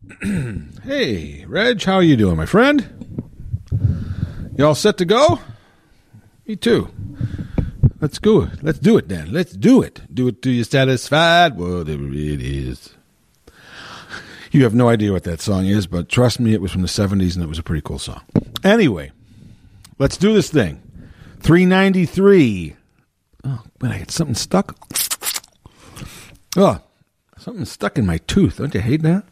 Hey, Reg, how are you doing, my friend? You all set to go? Me too. Let's go. Let's do it, then. Let's do it. Do it till you're satisfied, whatever it is. You have no idea what that song is, but trust me, it was from the 70s, and it was a pretty cool song. Anyway, let's do this thing. 393. Oh, man, I got something stuck. Oh, something stuck in my tooth. Don't you hate that?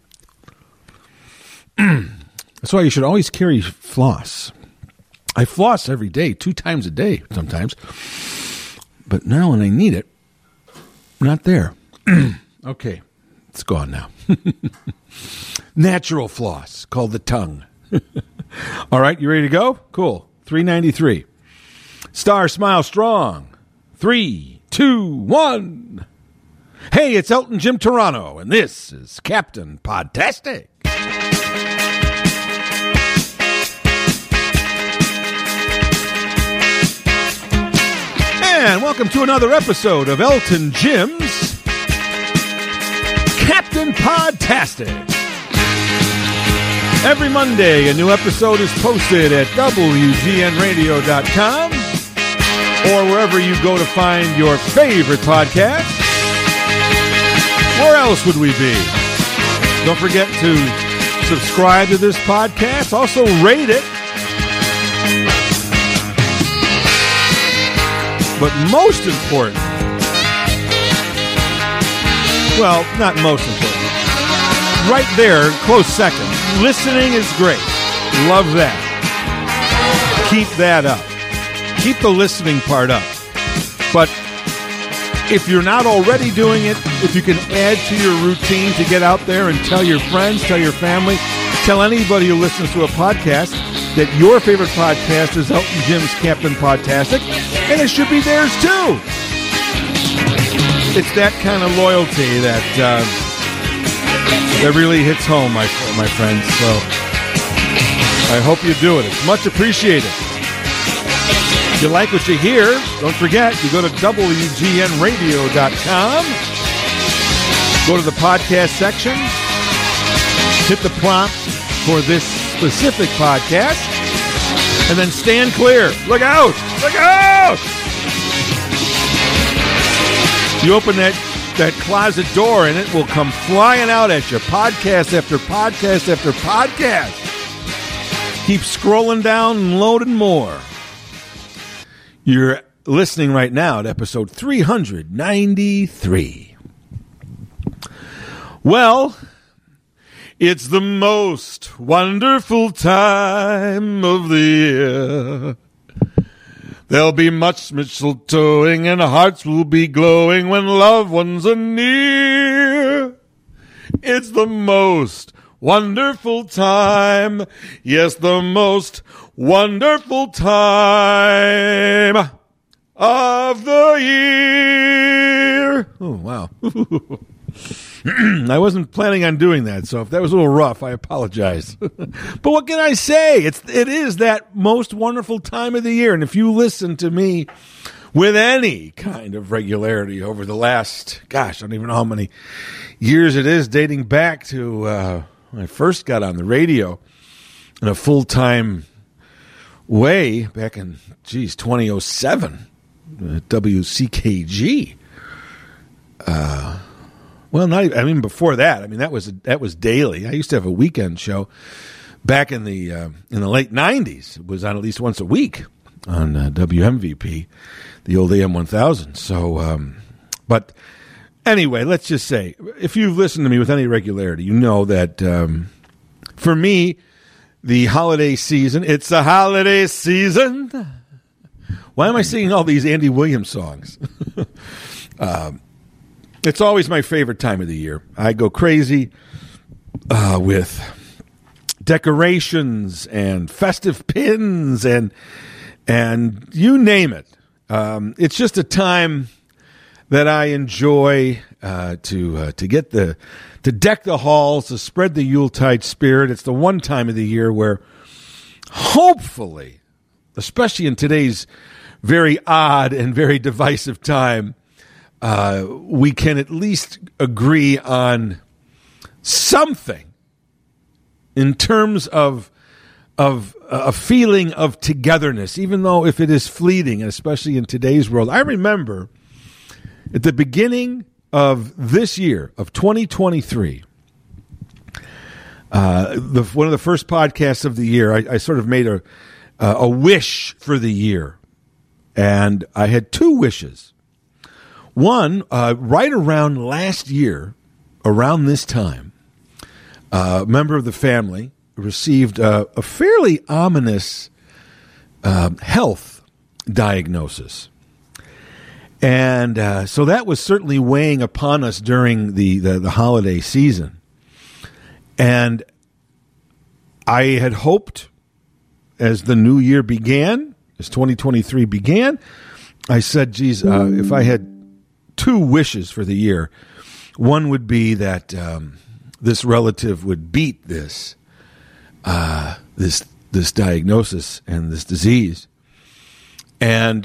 That's why you should always carry floss. I floss every day, 2 times a day sometimes. But now when I need it, not there. Okay, it's gone now. Natural floss called the tongue. All right, you ready to go? Cool. 393. Star Smile Strong. 3, 2, 1. Hey, it's Elton Jim Toronto, and this is Captain Podtastic. And welcome to another episode of Elton Jim's Captain Podtastic. Every Monday, a new episode is posted at WGNradio.com or wherever you go to find your favorite podcast. Where else would we be? Don't forget to subscribe to this podcast. Also, rate it. But most important, well, not most important, right there, close second, listening is great. Love that. Keep that up. Keep the listening part up. But if you're not already doing it, if you can add to your routine to get out there and tell your friends, tell your family, tell anybody who listens to a podcast that your favorite podcast is Elton Jim's Captain Podtastic, and it should be theirs too. It's that kind of loyalty that really hits home, my friends. So I hope you do it. It's much appreciated. If you like what you hear, don't forget, you go to WGNradio.com, go to the podcast section, hit the prompt for this specific podcast, and then stand clear. Look out! Look out! You open that closet door, and it will come flying out at you. Podcast after podcast after podcast. Keep scrolling down and loading more. You're listening right now to episode 393. Well, it's the most wonderful time of the year. There'll be much mistletoeing and hearts will be glowing when loved ones are near. It's the most wonderful time. Yes, the most wonderful time of the year. Oh, wow. I wasn't planning on doing that, so if that was a little rough, I apologize. But what can I say? It is that most wonderful time of the year, and if you listen to me with any kind of regularity over the last, I don't even know how many years it is, dating back to when I first got on the radio in a full-time way back in, 2007, WCKG. Well, before that. That was daily. I used to have a weekend show back in the late 90s. It was on at least once a week on WMVP, the old AM 1000. So, but anyway, let's just say, if you've listened to me with any regularity, you know that for me, the holiday season, it's the holiday season. Why am I singing all these Andy Williams songs? It's always my favorite time of the year. I go crazy with decorations and festive pins and you name it. It's just a time that I enjoy to deck the halls, to spread the Yuletide spirit. It's the one time of the year where hopefully, especially in today's very odd and very divisive time, we can at least agree on something in terms of a feeling of togetherness, even though if it is fleeting, and especially in today's world. I remember at the beginning of this year, of 2023, one of the first podcasts of the year, I sort of made a wish for the year. And I had two wishes. One, right around last year, around this time, a member of the family received a fairly ominous health diagnosis. And so that was certainly weighing upon us during the holiday season. And I had hoped, as the new year began, as 2023 began, I said, geez, if I had two wishes for the year, one would be that this relative would beat this diagnosis and this disease. And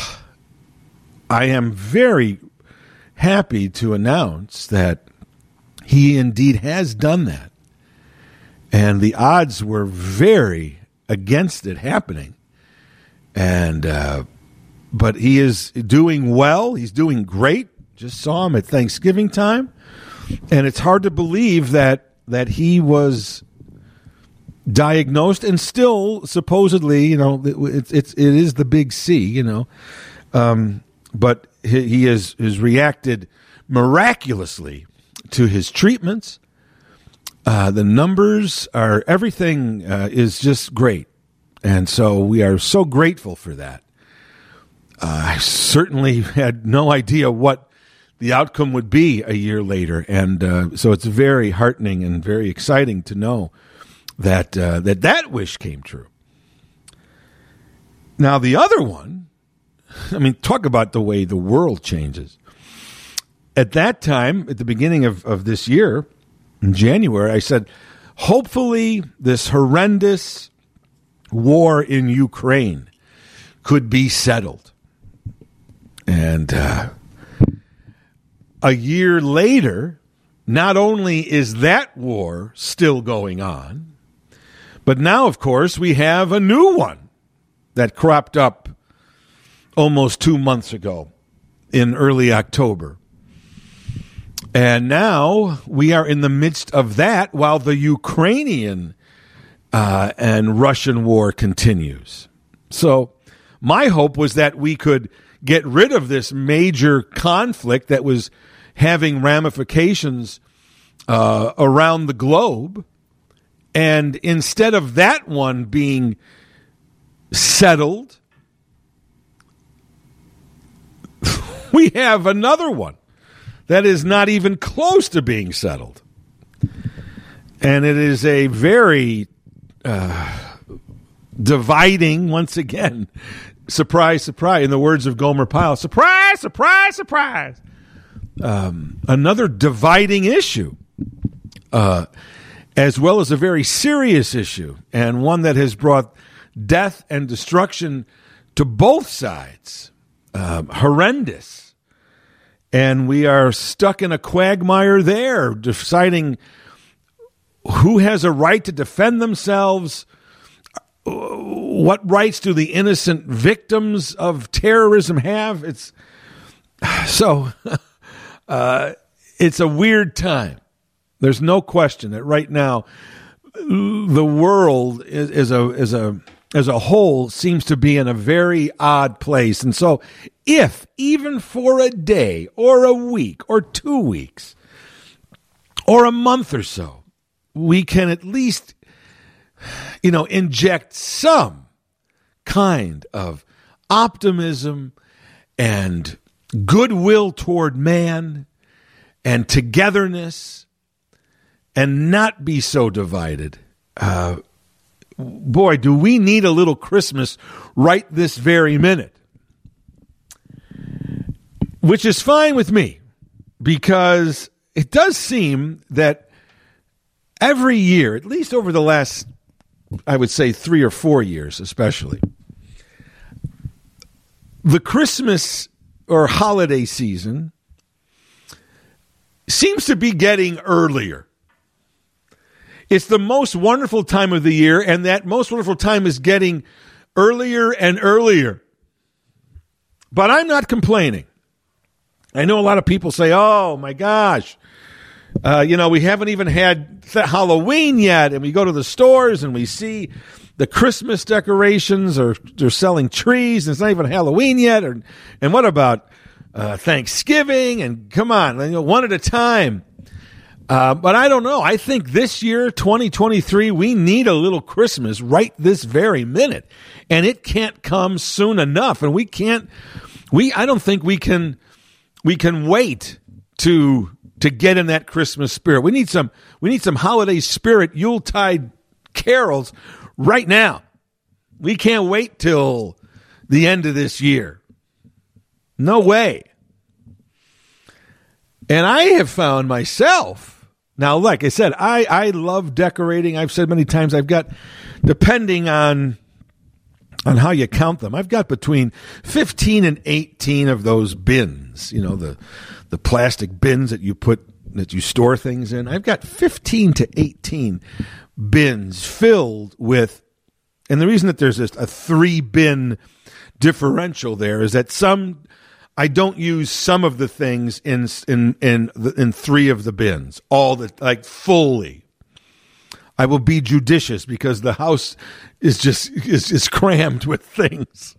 I am very happy to announce that he indeed has done that. And the odds were very against it happening. And but he is doing well. He's doing great. Just saw him at Thanksgiving time. And it's hard to believe that he was diagnosed and still supposedly, it is the big C, but he has reacted miraculously to his treatments. The numbers are, everything is just great. And so we are so grateful for that. I certainly had no idea what the outcome would be a year later. And so it's very heartening and very exciting to know that that wish came true. Now, the other one, talk about the way the world changes. At that time, at the beginning of this year, in January, I said, hopefully this horrendous war in Ukraine could be settled. And a year later, not only is that war still going on, but now, of course, we have a new one that cropped up almost 2 months ago in early October. And now we are in the midst of that while the Ukrainian and Russian war continues. So my hope was that we could get rid of this major conflict that was having ramifications around the globe. And instead of that one being settled, we have another one that is not even close to being settled. And it is a very dividing, once again, surprise, surprise, in the words of Gomer Pyle, surprise, surprise, surprise. Another dividing issue, as well as a very serious issue, and one that has brought death and destruction to both sides. Horrendous. And we are stuck in a quagmire there, deciding who has a right to defend themselves, what rights do the innocent victims of terrorism have. It's a weird time. There's no question that right now the world as a whole seems to be in a very odd place. And so if even for a day or a week or 2 weeks or a month or so, we can at least, inject some kind of optimism and goodwill toward man and togetherness and not be so divided. Boy, do we need a little Christmas right this very minute. Which is fine with me, because it does seem that every year, at least over the last, I would say 3 or 4 years especially, the Christmas or holiday season seems to be getting earlier. It's the most wonderful time of the year, and that most wonderful time is getting earlier and earlier. But I'm not complaining. I know a lot of people say, oh, my gosh, we haven't even had Halloween yet, and we go to the stores and we see the Christmas decorations, or they're selling trees, and it's not even Halloween yet. And what about Thanksgiving? And come on, one at a time. But I don't know. I think this year, 2023, we need a little Christmas right this very minute, and it can't come soon enough. And I don't think we can wait to get in that Christmas spirit. We need some holiday spirit, Yuletide carols right now. We can't wait till the end of this year. No way. And I have found myself, now, like I said, I love decorating. I've said many times, I've got, depending on how you count them, I've got between 15 and 18 of those bins, the plastic bins that you store things in. I've got 15 to 18 bins filled with, and the reason that there's just a 3-bin differential there is that I don't use some of the things in 3 of the bins, fully. I will be judicious because the house is crammed with things.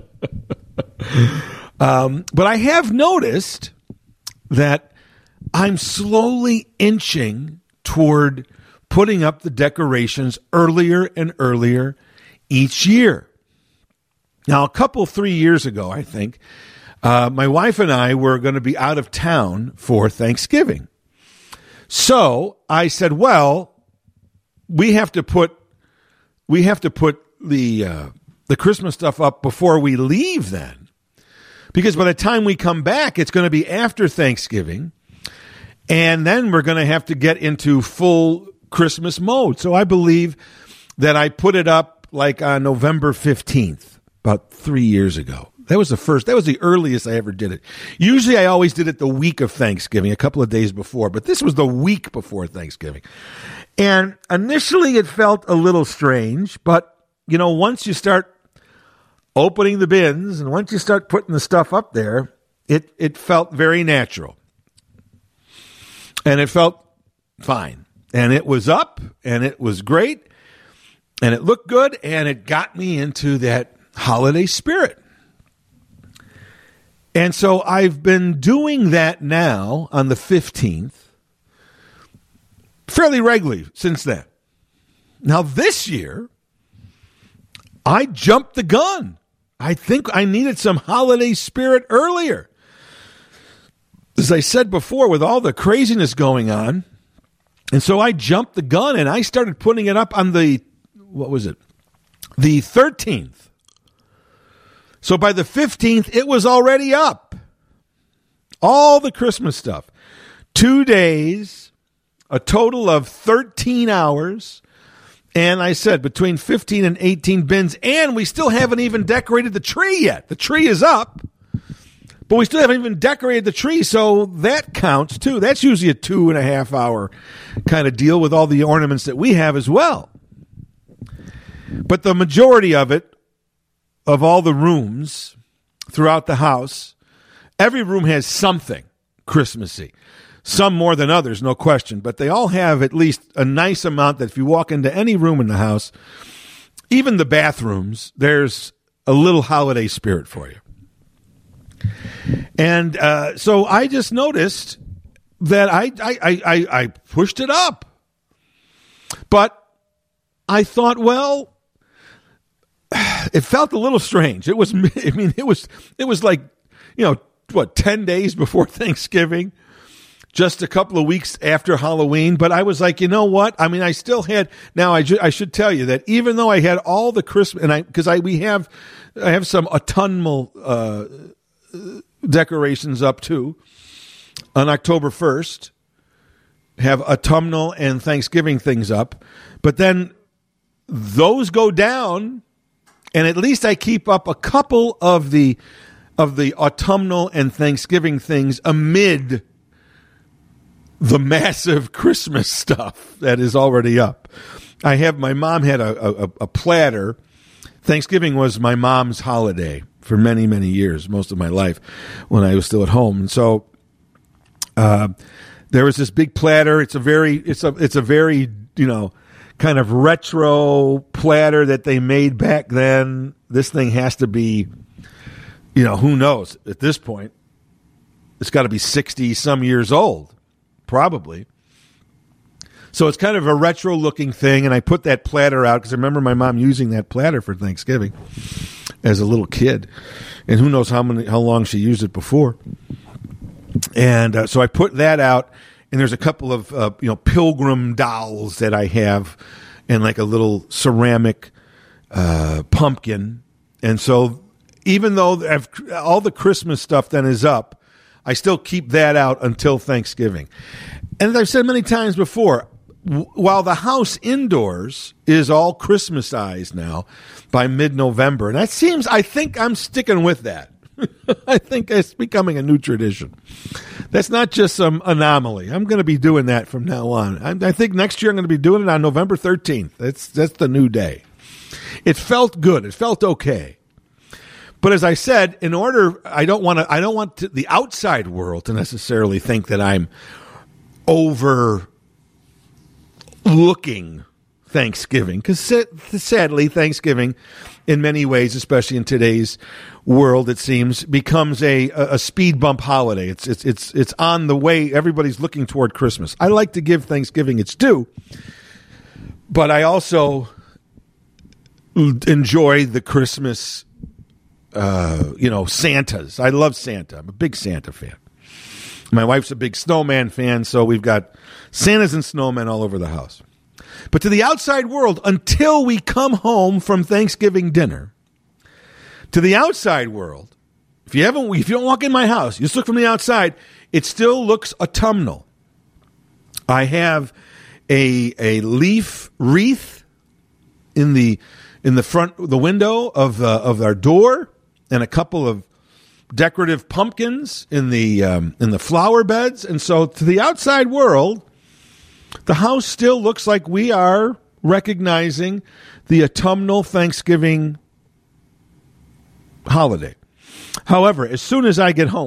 But I have noticed that I'm slowly inching toward putting up the decorations earlier and earlier each year. Now, 3 years ago, I think, my wife and I were going to be out of town for Thanksgiving. So I said, well, we have to put the Christmas stuff up before we leave then. Because by the time we come back, it's going to be after Thanksgiving. And then we're going to have to get into full Christmas mode. So I believe that I put it up on November 15th, about 3 years ago. That was the earliest I ever did it. Usually I always did it the week of Thanksgiving, a couple of days before, but this was the week before Thanksgiving. And initially it felt a little strange, but once you start opening the bins and once you start putting the stuff up there, it felt very natural. And it felt fine. And it was up, and it was great, and it looked good, and it got me into that holiday spirit. And so I've been doing that now on the 15th fairly regularly since then. Now this year, I jumped the gun. I think I needed some holiday spirit earlier. As I said before, with all the craziness going on, and so I jumped the gun and I started putting it up on the 13th. So by the 15th, it was already up. All the Christmas stuff. 2 days, a total of 13 hours. And I said between 15 and 18 bins. And we still haven't even decorated the tree yet. The tree is up, but we still haven't even decorated the tree. So that counts too. That's usually a 2.5 hour kind of deal with all the ornaments that we have as well. But the majority of it, of all the rooms throughout the house, every room has something Christmassy. Some more than others, no question. But they all have at least a nice amount that if you walk into any room in the house, even the bathrooms, there's a little holiday spirit for you. And so I just noticed that I pushed it up. But I thought, well, it felt a little strange. It was like, 10 days before Thanksgiving, just a couple of weeks after Halloween. But I was like, you know what? I mean, I still had, now I should tell you that even though I had all the Christmas, and I have some autumnal decorations up too on October 1st, have autumnal and Thanksgiving things up, but then those go down. And at least I keep up a couple of the autumnal and Thanksgiving things amid the massive Christmas stuff that is already up. My mom had a platter. Thanksgiving was my mom's holiday for many, many years, most of my life when I was still at home. And so there was this big platter. It's a very, kind of retro platter that they made back then. This thing has to be, who knows at this point. It's got to be 60 some years old, probably. So it's kind of a retro looking thing. And I put that platter out because I remember my mom using that platter for Thanksgiving as a little kid. And who knows how long she used it before. And so I put that out. And there's a couple of pilgrim dolls that I have, and like a little ceramic pumpkin. And so even though all the Christmas stuff then is up, I still keep that out until Thanksgiving. And as I've said many times before, while the house indoors is all Christmasized now by mid-November, and I think I'm sticking with that. I think it's becoming a new tradition. That's not just some anomaly. I'm going to be doing that from now on. I think next year I'm going to be doing it on November 13th. That's the new day. It felt good. It felt okay. But as I said, I don't want the outside world to necessarily think that I'm overlooking Thanksgiving, because sadly, Thanksgiving, in many ways, especially in today's world, it seems, becomes a speed bump holiday. It's on the way. Everybody's looking toward Christmas. I like to give Thanksgiving its due, but I also enjoy the Christmas, Santas. I love Santa. I'm a big Santa fan. My wife's a big snowman fan, so we've got Santas and snowmen all over the house. But to the outside world, until we come home from Thanksgiving dinner, to the outside world, if you don't walk in my house, you just look from the outside, it still looks autumnal. I have a leaf wreath in the front, the window of our door, and a couple of decorative pumpkins in the flower beds. And so to the outside world, the house still looks like we are recognizing the autumnal Thanksgiving holiday. However, as soon as I get home,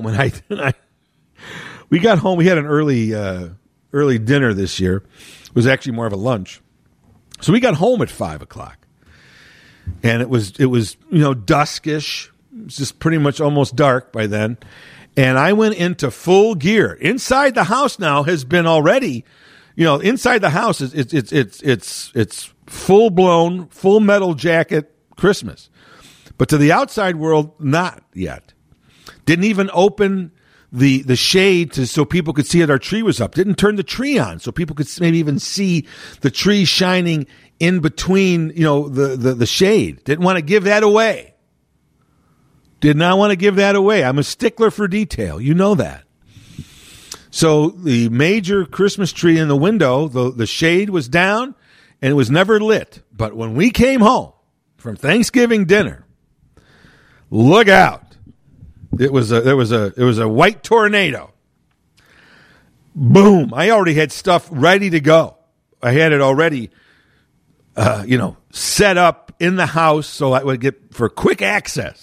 we got home, we had an early dinner this year. It was actually more of a lunch. So we got home at 5:00, and it was duskish. It was just pretty much almost dark by then. And I went into full gear. Inside the house now has been already, inside the house it's full blown, full metal jacket Christmas. But to the outside world, not yet. Didn't even open the shade so people could see that our tree was up. Didn't turn the tree on so people could maybe even see the tree shining in between, the shade. Didn't want to give that away. Did not want to give that away. I'm a stickler for detail. You know that. So the major Christmas tree in the window, the shade was down and it was never lit. But when we came home from Thanksgiving dinner, look out. There was a white tornado. Boom. I already had stuff ready to go. I had it already set up in the house so I would get for quick access.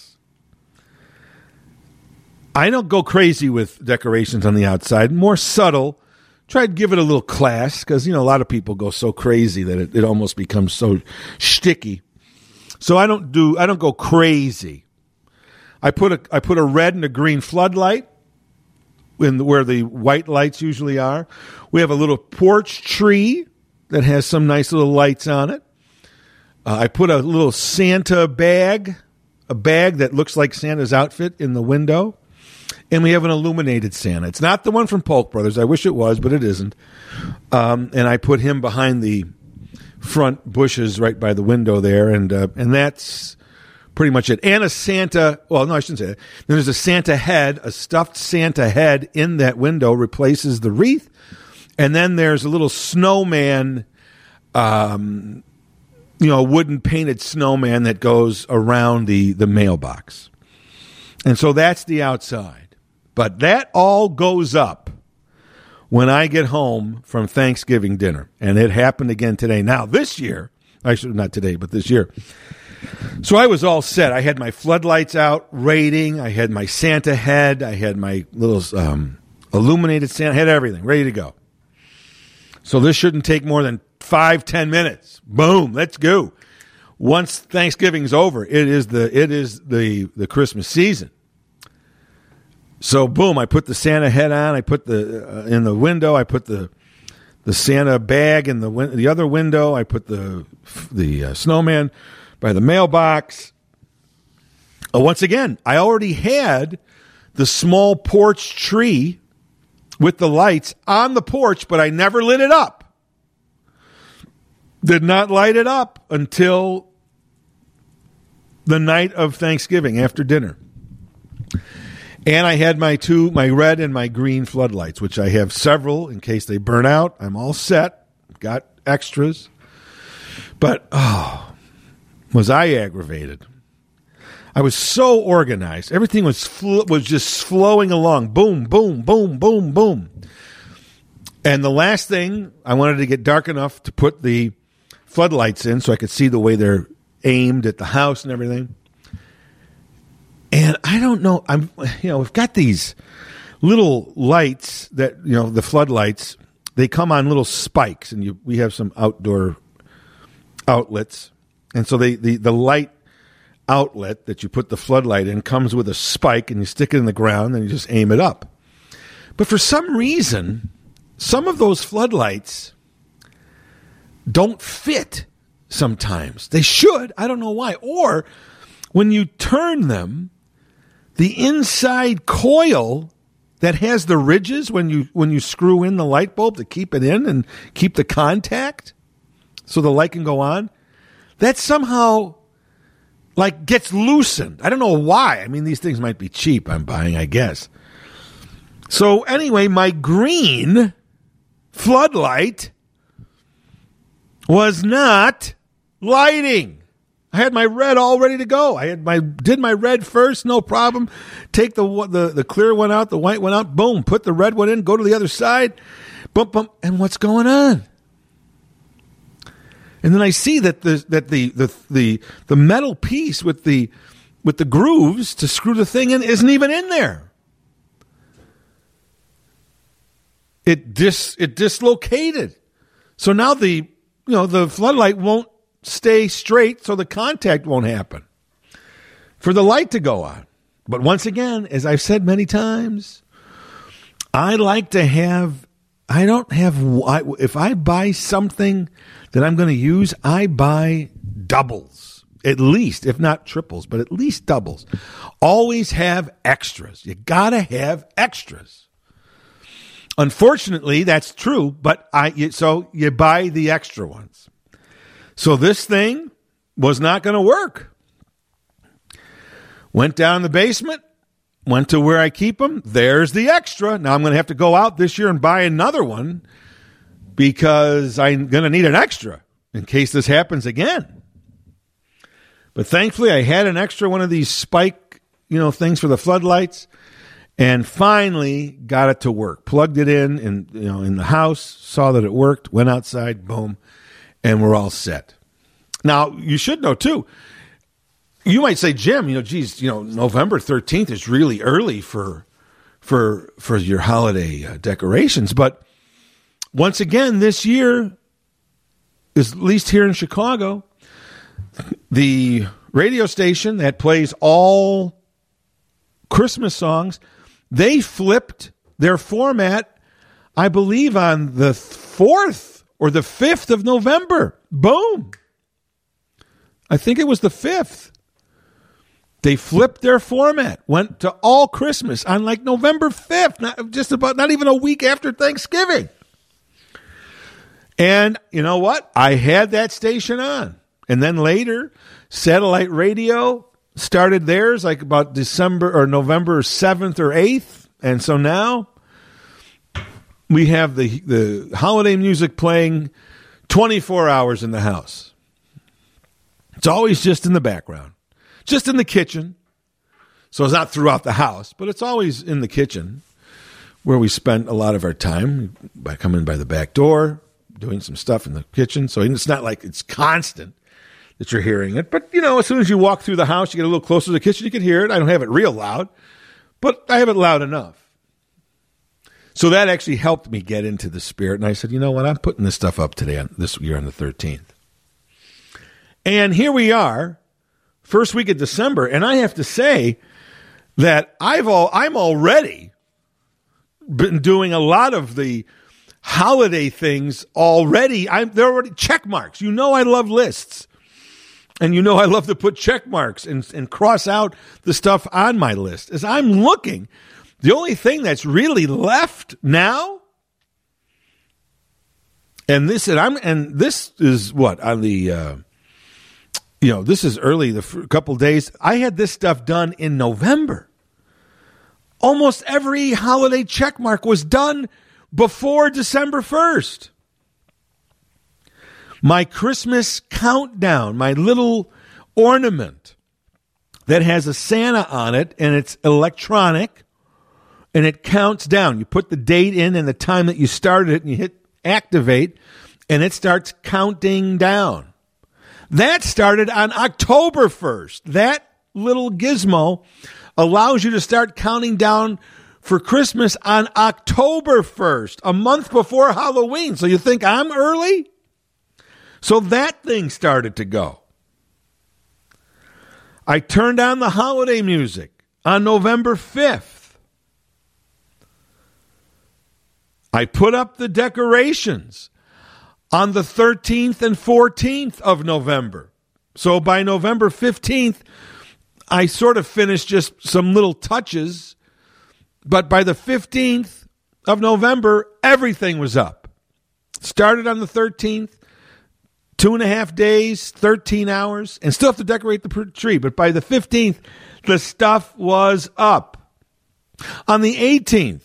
I don't go crazy with decorations on the outside. More subtle. Try to give it a little class because, a lot of people go so crazy that it almost becomes so shticky. So I don't go crazy. I put a red and a green floodlight where the white lights usually are. We have a little porch tree that has some nice little lights on it. I put a little Santa bag, a bag that looks like Santa's outfit in the window. And we have an illuminated Santa. It's not the one from Polk Brothers. I wish it was, but it isn't. And I put him behind the front bushes right by the window there. And that's pretty much it. And a Santa, well, no, I shouldn't say that. There's a Santa head, a stuffed Santa head in that window replaces the wreath. And then there's a little snowman, a wooden painted snowman that goes around the mailbox. And so that's the outside. But that all goes up when I get home from Thanksgiving dinner. And it happened again today. Now, this year, actually not today, but this year. So I was all set. I had my floodlights out, rating. I had my Santa head. I had my little illuminated Santa. I had everything ready to go. So this shouldn't take more than 5-10 minutes. Boom, let's go. Once Thanksgiving's over, it is the Christmas season. So boom, I put the Santa head on. I put the in the window. I put the Santa bag in the other window. I put the snowman by the mailbox. Once again, I already had the small porch tree with the lights on the porch, but I never lit it up. Did not light it up until the night of Thanksgiving after dinner. And I had my red and my green floodlights, which I have several in case they burn out. I'm all set. Got extras. But, was I aggravated. I was so organized. Everything was just flowing along. Boom, boom, boom, boom, boom. And the last thing, I wanted to get dark enough to put the floodlights in so I could see the way they're aimed at the house and everything. And I don't know, we've got these little lights that, the floodlights, they come on little spikes, and we have some outdoor outlets. And so the light outlet that you put the floodlight in comes with a spike, and you stick it in the ground, and you just aim it up. But for some reason, some of those floodlights don't fit sometimes. They should. I don't know why. Or when you turn them, the inside coil that has the ridges when you screw in the light bulb to keep it in and keep the contact so the light can go on, that somehow gets loosened. I don't know why. I mean, these things might be cheap I'm buying, I guess. So anyway, my green floodlight was not lighting. I had my red all ready to go. Did my red first, no problem. Take the clear one out, the white one out, boom, put the red one in, go to the other side, bump, bump, and what's going on? And then I see that the metal piece with the grooves to screw the thing in isn't even in there. It dislocated. So now the floodlight won't stay straight, so the contact won't happen for the light to go on. But once again, as I've said many times, if I buy something that I'm going to use, I buy doubles, at least, if not triples, but at least doubles. Always have extras. You got to have extras. Unfortunately, that's true, but so you buy the extra ones. So this thing was not going to work. Went down the basement, went to where I keep them. There's the extra. Now I'm going to have to go out this year and buy another one because I'm going to need an extra in case this happens again. But thankfully, I had an extra one of these spike, things for the floodlights, and finally got it to work. Plugged it in the house, saw that it worked, went outside, boom. And we're all set. Now, you should know, too. You might say, Jim, November 13th is really early for your holiday decorations. But once again, this year, at least here in Chicago, the radio station that plays all Christmas songs, they flipped their format, I believe, on the 4th. Or the 5th of November. Boom. I think it was the 5th. They flipped their format. Went to all Christmas on November 5th. Not even a week after Thanksgiving. And you know what? I had that station on. And then later, satellite radio started theirs about December or November 7th or 8th. And so now we have the holiday music playing 24 hours in the house. It's always just in the background, just in the kitchen. So it's not throughout the house, but it's always in the kitchen where we spent a lot of our time by coming by the back door, doing some stuff in the kitchen. So it's not like it's constant that you're hearing it. But, as soon as you walk through the house, you get a little closer to the kitchen, you can hear it. I don't have it real loud, but I have it loud enough. So that actually helped me get into the spirit. And I said, you know what? I'm putting this stuff up today, this year on the 13th. And here we are, first week of December. And I have to say that I'm already been doing a lot of the holiday things already. They're already check marks. I love lists. And I love to put check marks and cross out the stuff on my list. As I'm looking, the only thing that's really left now, this is what on the, this is early, the couple days. I had this stuff done in November. Almost every holiday check mark was done before December 1st. My Christmas countdown, my little ornament that has a Santa on it, and it's electronic, and it counts down. You put the date in and the time that you started it, and you hit activate, and it starts counting down. That started on October 1st. That little gizmo allows you to start counting down for Christmas on October 1st, a month before Halloween. So you think I'm early? So that thing started to go. I turned on the holiday music on November 5th. I put up the decorations on the 13th and 14th of November. So by November 15th, I sort of finished just some little touches. But by the 15th of November, everything was up. Started on the 13th. 2.5 days, 13 hours, and still have to decorate the tree. But by the 15th, the stuff was up. On the 18th,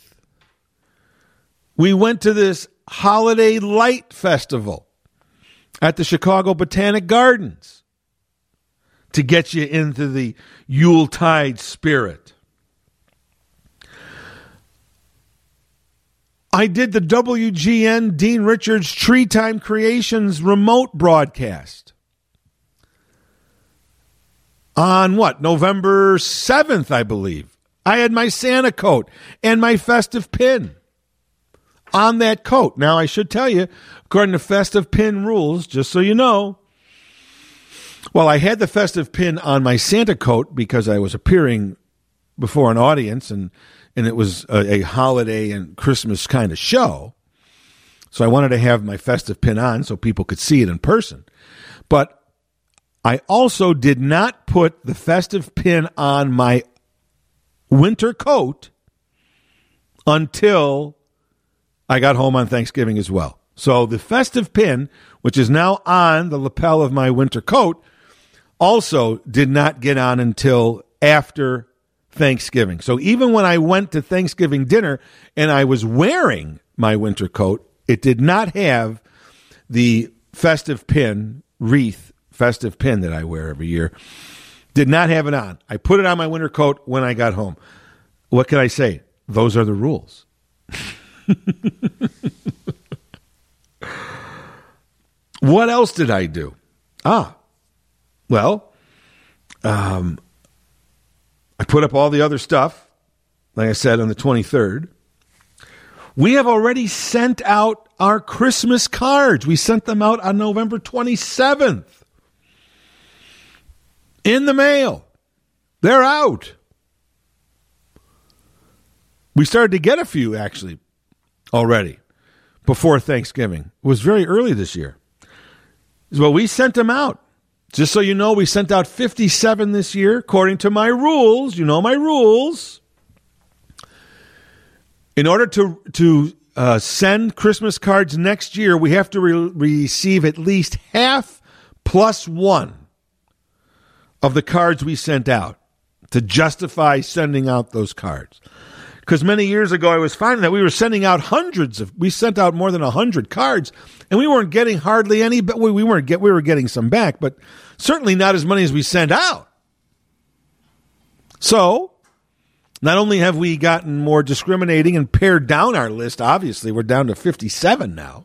we went to this Holiday Light Festival at the Chicago Botanic Gardens to get you into the Yuletide spirit. I did the WGN Dean Richards Tree Time Creations remote broadcast on November 7th, I believe. I had my Santa coat and my festive pin on that coat. Now, I should tell you, according to festive pin rules, just so you know, I had the festive pin on my Santa coat because I was appearing before an audience and it was a holiday and Christmas kind of show. So I wanted to have my festive pin on so people could see it in person. But I also did not put the festive pin on my winter coat until I got home on Thanksgiving as well. So the festive pin, which is now on the lapel of my winter coat, also did not get on until after Thanksgiving. So even when I went to Thanksgiving dinner and I was wearing my winter coat, it did not have the festive pin, wreath festive pin that I wear every year. Did not have it on. I put it on my winter coat when I got home. What can I say? Those are the rules. What else did I do? I put up all the other stuff, like I said, on the 23rd. We have already sent out our Christmas cards. We sent them out on November 27th. In the mail. They're out. We started to get a few, actually, already, before Thanksgiving. It was very early this year. Well, we sent them out. Just so you know, we sent out 57 this year, according to my rules. You know my rules. In order to send Christmas cards next year, we have to receive at least half plus one of the cards we sent out to justify sending out those cards. Because many years ago, I was finding that we were sending out we sent out more than 100 cards, and we weren't getting hardly any, but we were getting some back, but certainly not as many as we sent out. So Not only have we gotten more discriminating and pared down our list, obviously, we're down to 57 now.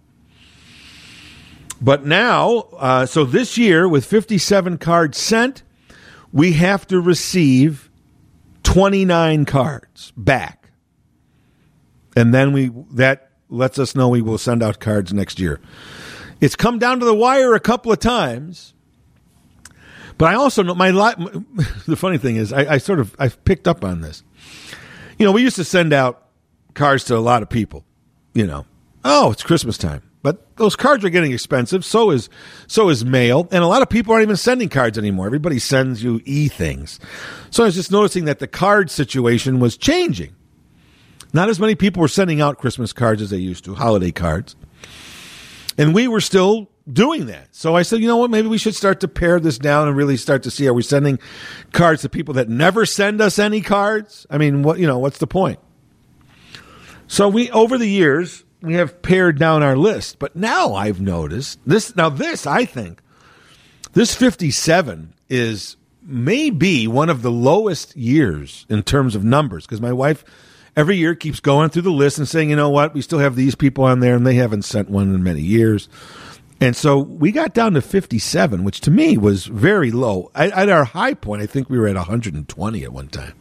But now, so this year, with 57 cards sent, we have to receive 29 cards back. And then that lets us know we will send out cards next year. It's come down to the wire a couple of times. But I also know the funny thing is I've picked up on this. We used to send out cards to a lot of people, Oh, it's Christmas time. But those cards are getting expensive. So is mail. And a lot of people aren't even sending cards anymore. Everybody sends you e-things. So I was just noticing that the card situation was changing. Not as many people were sending out Christmas cards as they used to, holiday cards. And we were still doing that. So I said, you know what, maybe we should start to pare this down and really start to see, are we sending cards to people that never send us any cards? I mean, what's the point? So over the years, we have pared down our list. But now I've noticed I think this 57 is maybe one of the lowest years in terms of numbers, because my wife every year keeps going through the list and saying, you know what, we still have these people on there and they haven't sent one in many years. And so we got down to 57, which to me was very low. At our high point, I think we were at 120 at one time.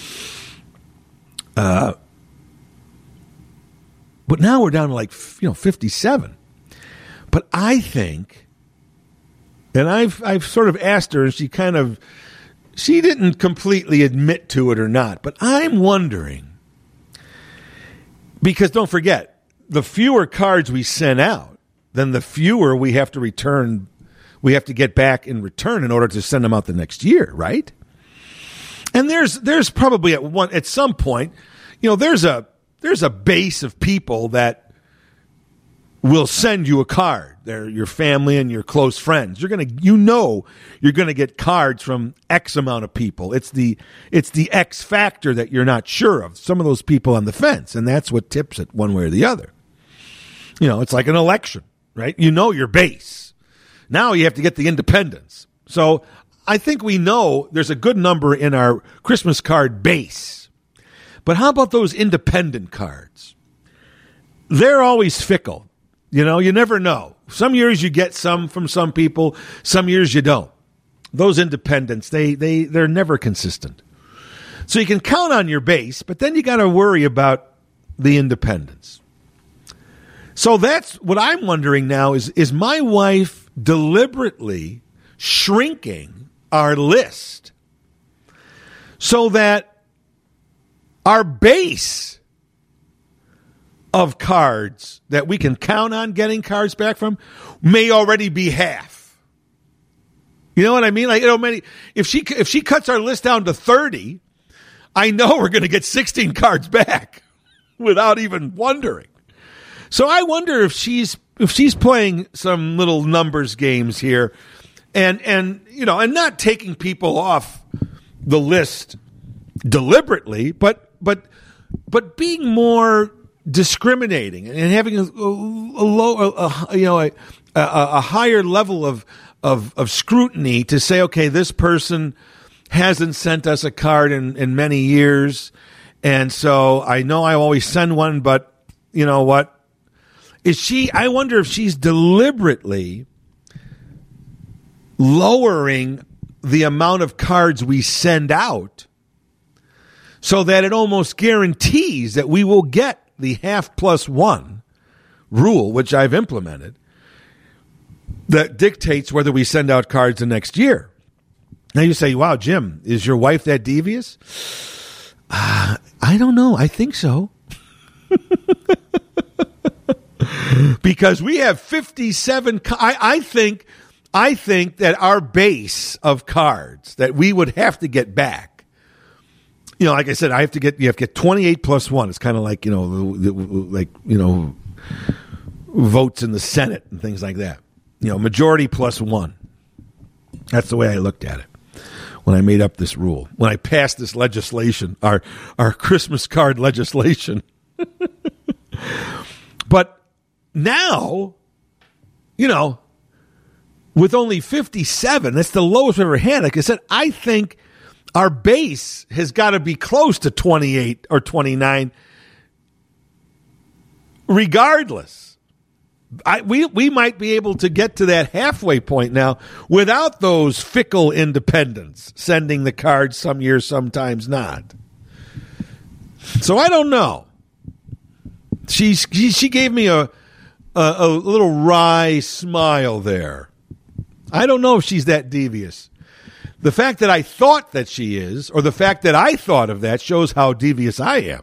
But now we're down to 57. But I think, and I've sort of asked her, and she didn't completely admit to it or not, but I'm wondering, because don't forget, the fewer cards we send out, then the fewer we have to return, we have to get back in return in order to send them out the next year, right? And there's probably at some point, there's a base of people that will send you a card. They're your family and your close friends. You're gonna get cards from X amount of people. It's the X factor that you're not sure of. Some of those people on the fence, and that's what tips it one way or the other. It's like an election, right? Your base. Now you have to get the independents. So I think we know there's a good number in our Christmas card base. But how about those independent cards? They're always fickle. You never know. Some years you get some from some people, some years you don't. Those independents, they're never consistent. So you can count on your base, but then you got to worry about the independents. So that's what I'm wondering now is my wife deliberately shrinking our list so that our base of cards that we can count on getting cards back from may already be half. You know what I mean? If she cuts our list down to 30, I know we're going to get 16 cards back without even wondering. So I wonder if she's playing some little numbers games here and not taking people off the list deliberately, but being more discriminating and having a higher level of scrutiny to say, okay, this person hasn't sent us a card in many years, and so I know I always send one, but you know what? I wonder if she's deliberately lowering the amount of cards we send out so that it almost guarantees that we will get the half plus one rule, which I've implemented, that dictates whether we send out cards the next year. Now you say, wow, Jim, is your wife that devious? I don't know. I think so. Because we have 57. I think that our base of cards that we would have to get back, like I said, you have to get 28 plus 1. It's kind of like, votes in the Senate and things like that. Majority plus 1. That's the way I looked at it when I made up this rule. When I passed this legislation, our Christmas card legislation. But now, with only 57, that's the lowest we've ever had. Like I said, I think our base has got to be close to 28 or 29 regardless. We might be able to get to that halfway point now without those fickle independents sending the cards some years, sometimes not. So I don't know. She gave me a little wry smile there. I don't know if she's that devious. The fact that I thought that she is, or the fact that I thought of that, shows how devious I am.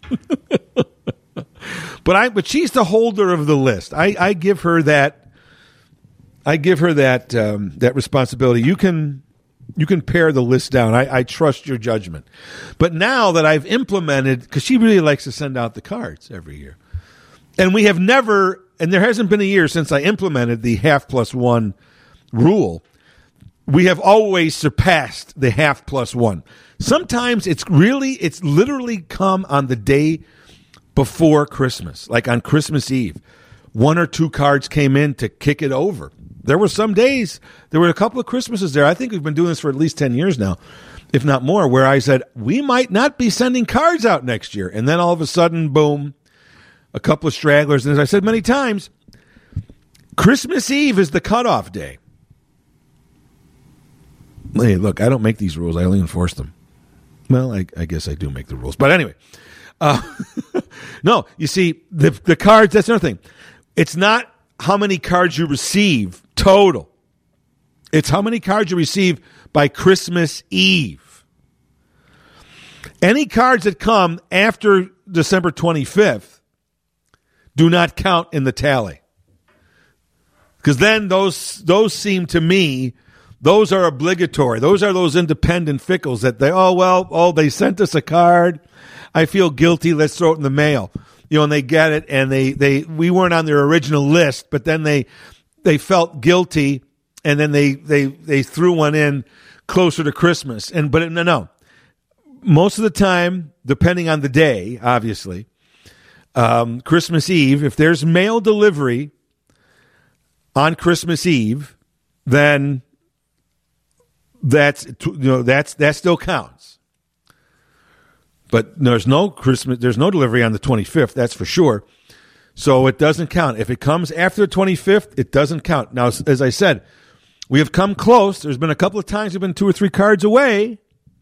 But she's the holder of the list. I give her that. I give her that responsibility. You can pare the list down. I trust your judgment. But now that I've implemented, because she really likes to send out the cards every year, and we have never, and there hasn't been a year since I implemented the half plus one rule. We have always surpassed the half plus one. Sometimes it's literally come on the day before Christmas, like on Christmas Eve. 1 or 2 cards came in to kick it over. There were some days, there were a couple of Christmases there. I think we've been doing this for at least 10 years now, if not more, where I said, we might not be sending cards out next year. And then all of a sudden, boom, a couple of stragglers. And as I said many times, Christmas Eve is the cutoff day. Hey, look, I don't make these rules. I only enforce them. Well, I guess I do make the rules. But anyway, no, you see, the cards, that's another thing. It's not how many cards you receive total. It's how many cards you receive by Christmas Eve. Any cards that come after December 25th do not count in the tally. Because then those seem to me, those are obligatory. Those are those independent fickles that they sent us a card. I feel guilty. Let's throw it in the mail. And they get it, and we weren't on their original list, but then they felt guilty, and then they threw one in closer to Christmas. But no. Most of the time, depending on the day, obviously, Christmas Eve, if there's mail delivery on Christmas Eve, then that still counts. But there's no delivery on the 25th, that's for sure. So it doesn't count. If it comes after the 25th, it doesn't count. Now, as I said, we have come close. There's been a couple of times we've been 2 or 3 cards away.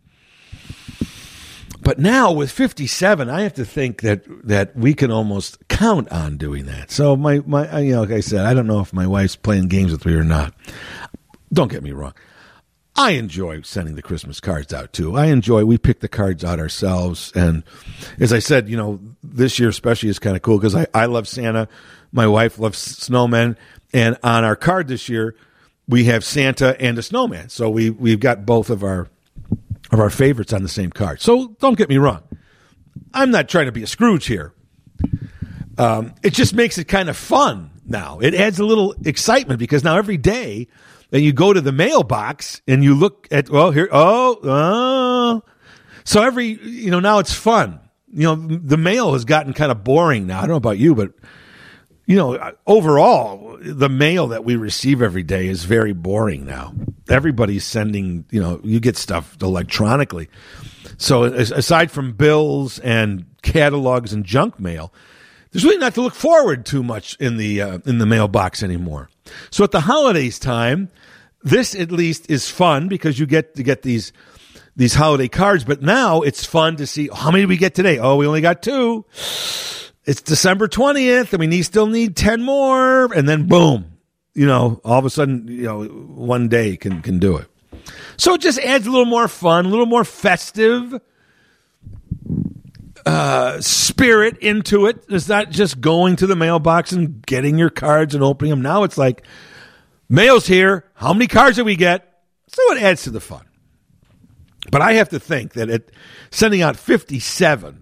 But now with 57, I have to think that we can almost count on doing that. So my like I said, I don't know if my wife's playing games with me or not. Don't get me wrong. I enjoy sending the Christmas cards out too. We pick the cards out ourselves. And as I said, this year especially is kind of cool because I love Santa. My wife loves snowmen. And on our card this year, we have Santa and a snowman. So we've got both of our favorites on the same card. So don't get me wrong. I'm not trying to be a Scrooge here. It just makes it kind of fun now. It adds a little excitement because now every day that you go to the mailbox and you look at, so now it's fun. The mail has gotten kind of boring now. I don't know about you, but overall, the mail that we receive every day is very boring now. Everybody's sending, you get stuff electronically. So aside from bills and catalogs and junk mail, there's really not to look forward too much in the mailbox anymore. So at the holidays time, this at least is fun because you get to get these holiday cards. But now it's fun to see how many we get today. Oh, we only got 2. It's December 20th, and we still need 10 more, and then boom, all of a sudden, one day can do it. So it just adds a little more fun, a little more festive spirit into it. It's not just going to the mailbox and getting your cards and opening them. Now it's like, mail's here. How many cards do we get? So it adds to the fun. But I have to think that sending out 57.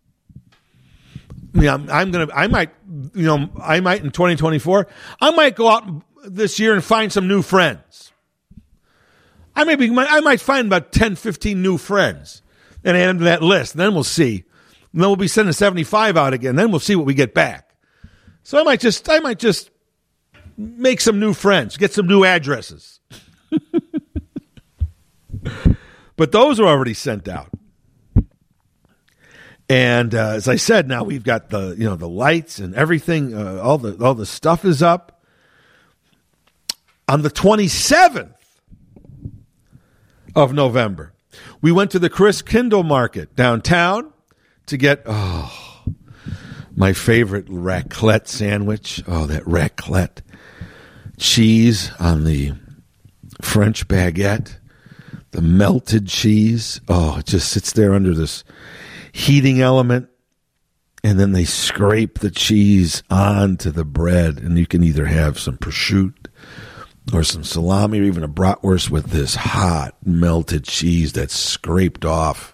I might in 2024, I might go out this year and find some new friends. I might find about 10, 15 new friends and add them to that list. And then we'll see. And then we'll be sending 75 out again. Then we'll see what we get back. So I might just make some new friends, get some new addresses. But those are already sent out. And as I said, now we've got the lights and everything. All the stuff is up. On the 27th of November, we went to the Christkindl Market downtown to get my favorite raclette sandwich. Oh, that raclette cheese on the French baguette, the melted cheese. Oh, it just sits there under this heating element, and then they scrape the cheese onto the bread, and you can either have some prosciutto or some salami or even a bratwurst with this hot melted cheese that's scraped off.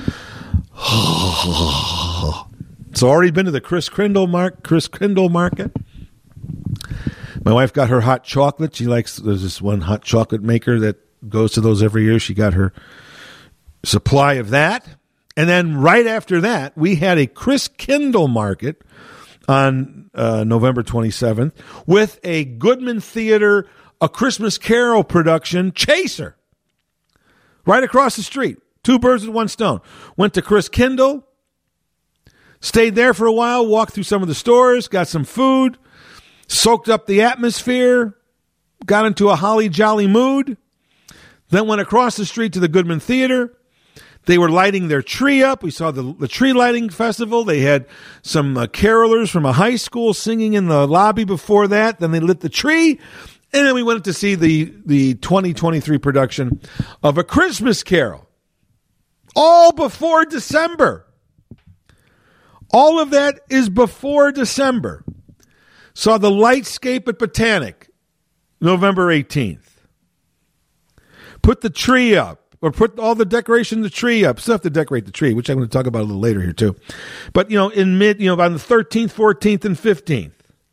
So already been to the Christkindl Market. My wife got her hot chocolate. There's this one hot chocolate maker that goes to those every year. She got her supply of that. And then right after that, we had a Christkindl Market on November 27th with a Goodman Theater, A Christmas Carol production, Chaser, right across the street. 2 birds with 1 stone. Went to Christkindl, stayed there for a while, walked through some of the stores, got some food, soaked up the atmosphere, got into a holly jolly mood, then went across the street to the Goodman Theater. They were lighting their tree up. We saw the tree lighting festival. They had some carolers from a high school singing in the lobby before that. Then they lit the tree. And then we went to see the 2023 production of A Christmas Carol. All before December. All of that is before December. Saw the Lightscape at Botanic, November 18th. Put the tree up. Or put all the decoration of the tree up. Stuff to decorate the tree, which I'm going to talk about a little later here too. But, on the 13th, 14th, and 15th.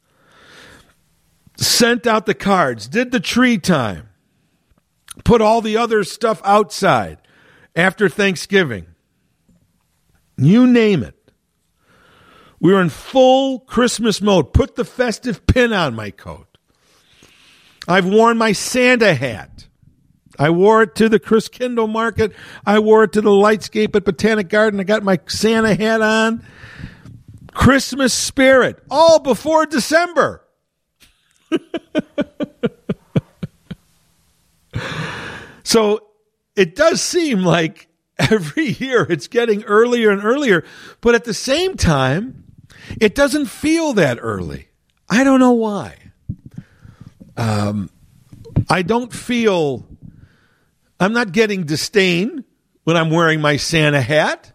Sent out the cards. Did the tree time. Put all the other stuff outside after Thanksgiving. You name it. We were in full Christmas mode. Put the festive pin on my coat. I've worn my Santa hat. I wore it to the Christkindl Market. I wore it to the Lightscape at Botanic Garden. I got my Santa hat on. Christmas spirit. All before December. So it does seem like every year it's getting earlier and earlier. But at the same time, it doesn't feel that early. I don't know why. I don't feel... I'm not getting disdain when I'm wearing my Santa hat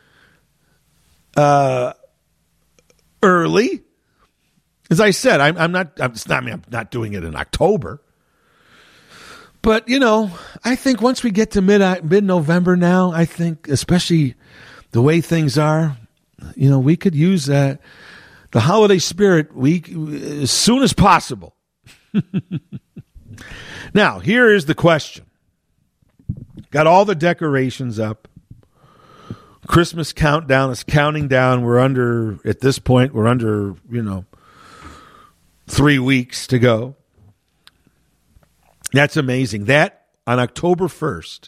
early. As I said, I'm not doing it in October. But, I think once we get to mid-November now, I think, especially the way things are, we could use the holiday spirit as soon as possible. Now, here is the question. Got all the decorations up. Christmas countdown is counting down. At this point, we're under, 3 weeks to go. That's amazing. That, on October 1st,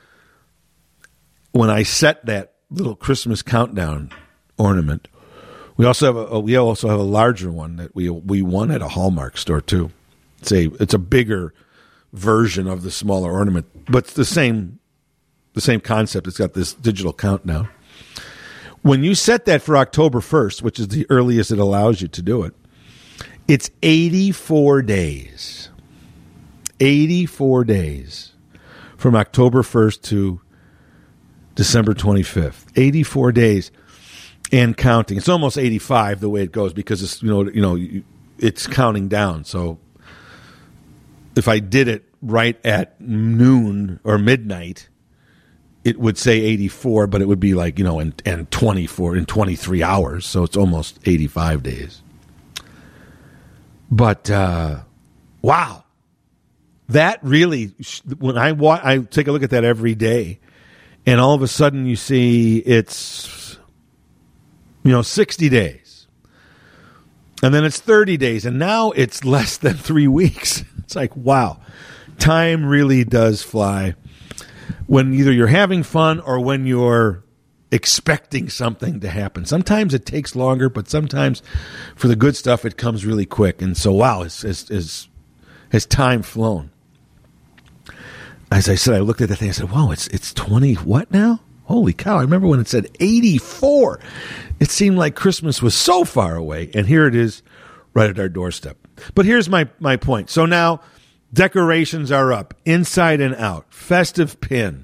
when I set that little Christmas countdown ornament, we also have a larger one that we won at a Hallmark store too. It's a bigger version of the smaller ornament, but it's the same concept. It's got this digital countdown. When you set that for October 1st, which is the earliest it allows you to do it, it's 84 days. 84 days from October 1st to December 25th. 84 days and counting. It's almost 85 the way it goes because it's it's counting down. So if I did it right at noon or midnight, it would say 84, but it would be like, in 23 hours. So it's almost 85 days. But, wow. That really, when I take a look at that every day, and all of a sudden you see it's, 60 days. And then it's 30 days. And now it's less than 3 weeks. It's like, wow. Time really does fly. when either you're having fun or when you're expecting something to happen. Sometimes it takes longer, but sometimes for the good stuff, it comes really quick. And so, wow, has time flown? As I said, I looked at that thing. I said, wow, it's 20 what now? Holy cow. I remember when it said 84. It seemed like Christmas was so far away. And here it is right at our doorstep. But here's my point. So now decorations are up inside and out. Festive pin.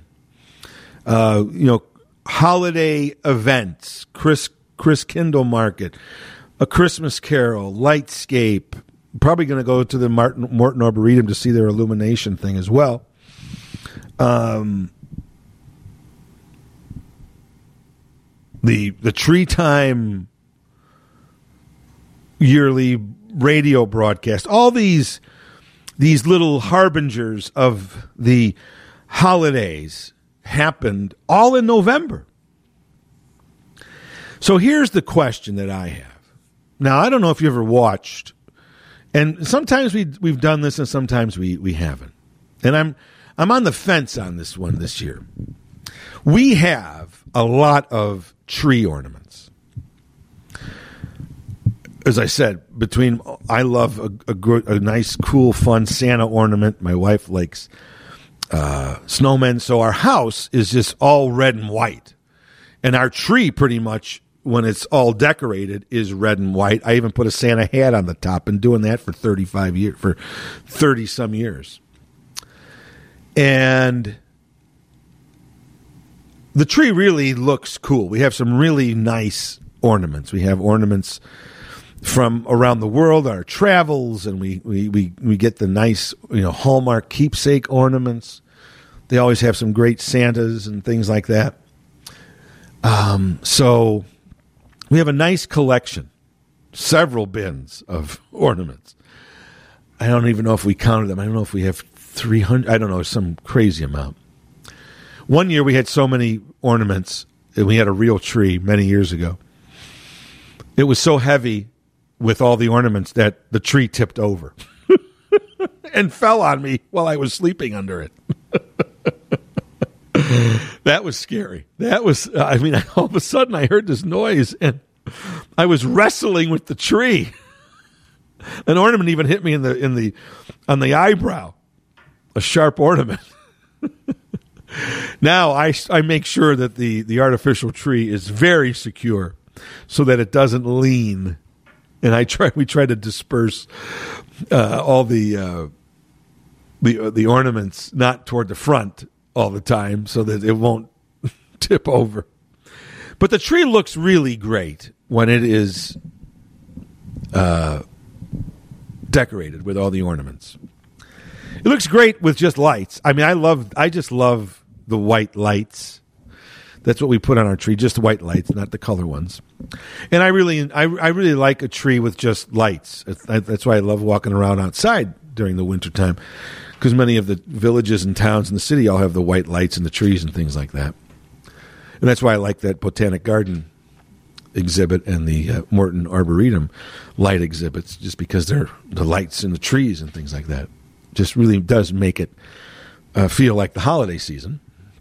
Holiday events. Chris Kindle Market. A Christmas Carol. Lightscape. Probably going to go to the Morton Arboretum to see their illumination thing as well. The Tree Time yearly radio broadcast, all these little harbingers of the holidays happened all in November. So here's the question that I have. Now, I don't know if you ever watched, and sometimes we've done this and sometimes we haven't. And I'm on the fence on this one this year. We have a lot of tree ornaments. As I said, I love a nice, cool, fun Santa ornament. My wife likes snowmen. So our house is just all red and white. And our tree, pretty much, when it's all decorated, is red and white. I even put a Santa hat on the top. Been doing that for 35 years, for 30-some years. And the tree really looks cool. We have some really nice ornaments. We have ornaments from around the world, our travels, and we get the nice, Hallmark keepsake ornaments. They always have some great Santas and things like that. So we have a nice collection, several bins of ornaments. I don't even know if we counted them. I don't know if we have 300. I don't know, some crazy amount. One year we had so many ornaments, and we had a real tree many years ago. It was so heavy with all the ornaments that the tree tipped over and fell on me while I was sleeping under it. That was scary. That was, all of a sudden I heard this noise and I was wrestling with the tree. An ornament even hit me on the eyebrow. A sharp ornament. Now I make sure that the artificial tree is very secure so that it doesn't lean. And we try to disperse all the ornaments not toward the front all the time so that it won't tip over. But the tree looks really great when it is decorated with all the ornaments. It looks great with just lights. I just love the white lights. That's what we put on our tree, just the white lights, not the color ones. And I really like a tree with just lights. That's why I love walking around outside during the wintertime, because many of the villages and towns in the city all have the white lights and the trees and things like that. And that's why I like that Botanic Garden exhibit and the Morton Arboretum light exhibits, just because they're the lights and the trees and things like that. Just really does make it feel like the holiday season.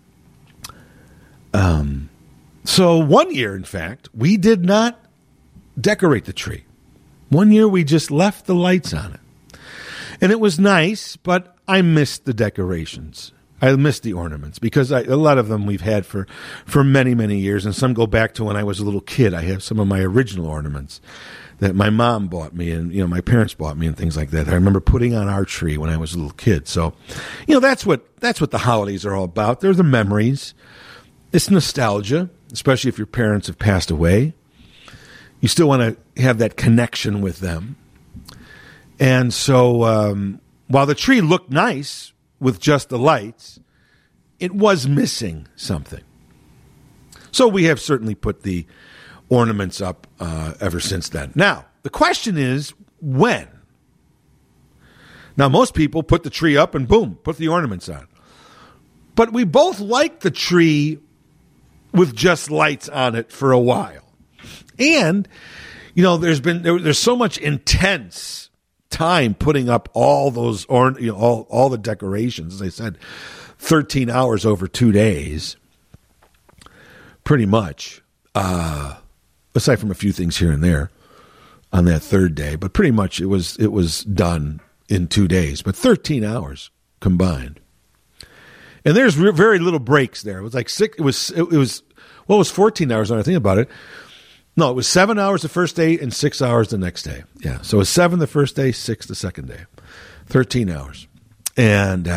So one year, in fact, we did not decorate the tree. One year we just left the lights on it. And it was nice, but I missed the decorations. I missed the ornaments because a lot of them we've had for many, many years, and some go back to when I was a little kid. I have some of my original ornaments that my mom bought me and, my parents bought me and things like that. I remember putting on our tree when I was a little kid. So, that's what the holidays are all about. They're the memories. It's nostalgia, especially if your parents have passed away. You still want to have that connection with them. And so, while the tree looked nice with just the lights, it was missing something. So we have certainly put the ornaments up ever since then. Now, the question is, when? Now, most people put the tree up and boom, put the ornaments on. But we both like the tree with just lights on it for a while. And, there's so much intense time putting up all those, all the decorations. As I said, 13 hours over 2 days, pretty much, aside from a few things here and there on that third day, but pretty much it was done in 2 days, but 13 hours combined. And there's very little breaks there. It was like it was 14 hours when I think about it. No, it was 7 hours the first day and 6 hours the next day. Yeah. So it was 7 the first day, 6 the second day, 13 hours. And,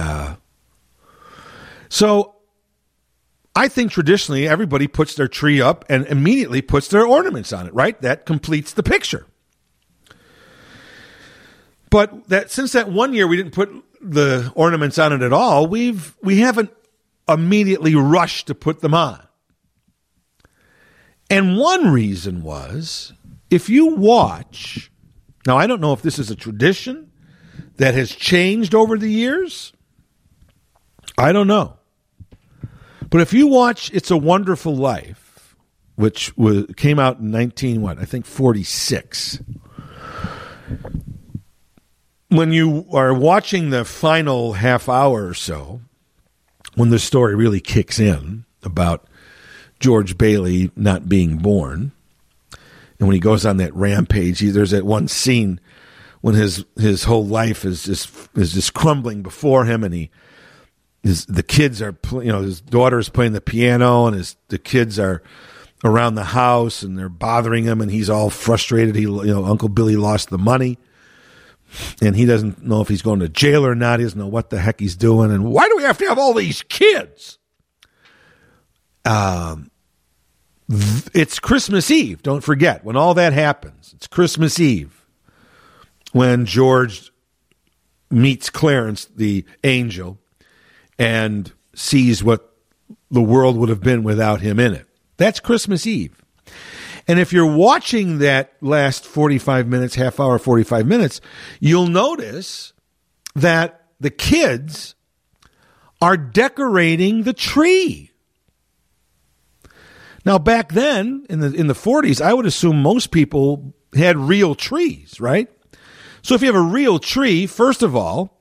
so I think traditionally everybody puts their tree up and immediately puts their ornaments on it, right? That completes the picture. But since that one year we didn't put the ornaments on it at all, we haven't immediately rushed to put them on. And one reason was, if you watch, now I don't know if this is a tradition that has changed over the years. I don't know. But if you watch It's a Wonderful Life, which came out in 46. When you are watching the final half hour or so, when the story really kicks in about George Bailey not being born, and when he goes on that rampage, there's that one scene when his whole life is just crumbling before him, and the kids are his daughter is playing the piano, and the kids are around the house and they're bothering him, and he's all frustrated. Uncle Billy lost the money, and he doesn't know if he's going to jail or not. He doesn't know what the heck he's doing, and why do we have to have all these kids? It's Christmas Eve. Don't forget, when all that happens, it's Christmas Eve when George meets Clarence, the angel, and sees what the world would have been without him in it. That's Christmas Eve. And if you're watching that last 45 minutes, half hour, 45 minutes, you'll notice that the kids are decorating the tree. Now, back then, in the 40s, I would assume most people had real trees, right? So if you have a real tree, first of all,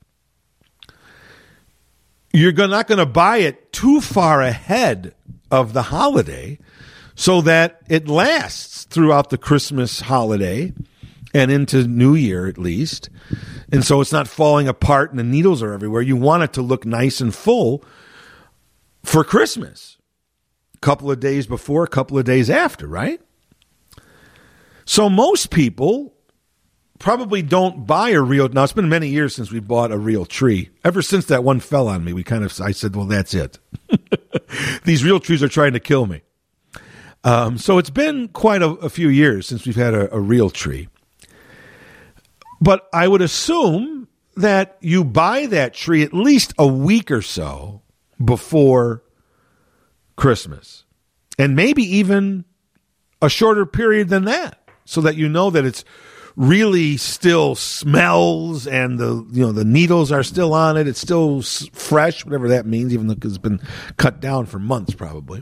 you're not going to buy it too far ahead of the holiday so that it lasts throughout the Christmas holiday and into New Year at least. And so it's not falling apart and the needles are everywhere. You want it to look nice and full for Christmas. A couple of days before, a couple of days after, right? So most people probably don't buy a real. Now, it's been many years since we bought a real tree. Ever since that one fell on me, I said, well, that's it. These real trees are trying to kill me. So it's been quite a few years since we've had a real tree. But I would assume that you buy that tree at least a week or so before Christmas, and maybe even a shorter period than that, so that you know that it's really still smells and the needles are still on it. It's still fresh, whatever that means, even though it's been cut down for months probably.